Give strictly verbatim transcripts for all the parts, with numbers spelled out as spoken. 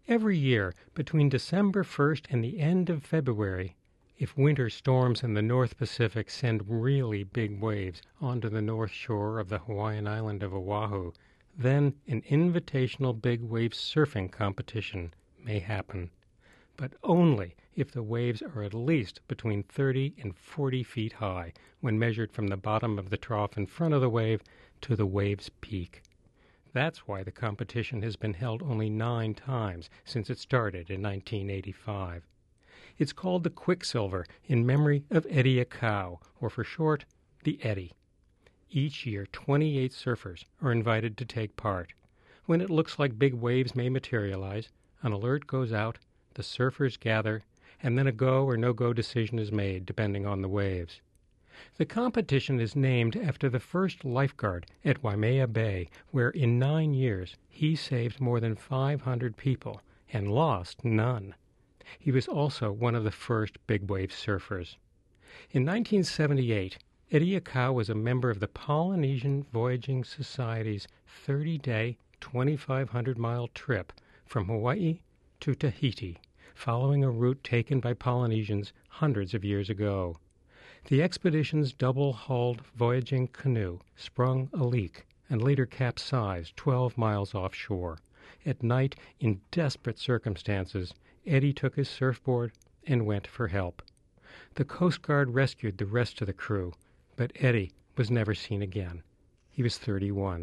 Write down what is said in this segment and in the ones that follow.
Every year, between December first and the end of February, if winter storms in the North Pacific send really big waves onto the north shore of the Hawaiian island of Oahu, then an invitational big wave surfing competition may happen. But only if the waves are at least between thirty and forty feet high when measured from the bottom of the trough in front of the wave to the wave's peak. That's why the competition has been held only nine times since it started in nineteen eighty-five. It's called the Quicksilver in memory of Eddie Aikau, or for short, the Eddie. Each year, twenty-eight surfers are invited to take part. When it looks like big waves may materialize, an alert goes out, the surfers gather, and then a go or no-go decision is made, depending on the waves. The competition is named after the first lifeguard at Waimea Bay, where in nine years he saved more than five hundred people and lost none. He was also one of the first big-wave surfers. In nineteen seventy-eight, Eddie Aikau was a member of the Polynesian Voyaging Society's thirty-day, twenty-five hundred mile trip from Hawaii to Tahiti, following a route taken by Polynesians hundreds of years ago. The expedition's double-hulled voyaging canoe sprung a leak and later capsized twelve miles offshore. At night, in desperate circumstances, Eddie took his surfboard and went for help. The Coast Guard rescued the rest of the crew, but Eddie was never seen again. He was thirty-one.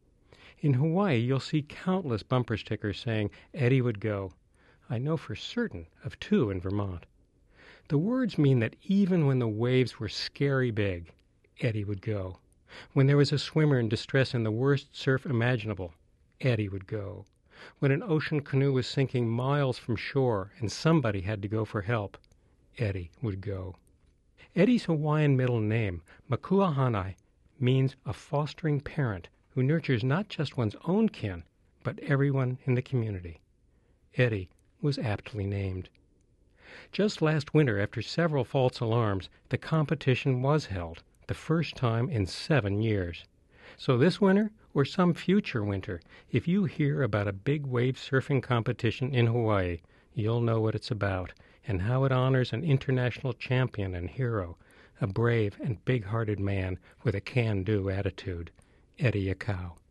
In Hawaii, you'll see countless bumper stickers saying Eddie would go. I know for certain of two in Vermont. The words mean that even when the waves were scary big, Eddie would go. When there was a swimmer in distress in the worst surf imaginable, Eddie would go. When an ocean canoe was sinking miles from shore and somebody had to go for help, Eddie would go. Eddie's Hawaiian middle name, Makuahanai, means a fostering parent who nurtures not just one's own kin, but everyone in the community. Eddie was aptly named. Just last winter, after several false alarms, the competition was held, the first time in seven years. So this winter, or some future winter, if you hear about a big wave surfing competition in Hawaii, you'll know what it's about and how it honors an international champion and hero, a brave and big-hearted man with a can-do attitude, Eddie Aikau.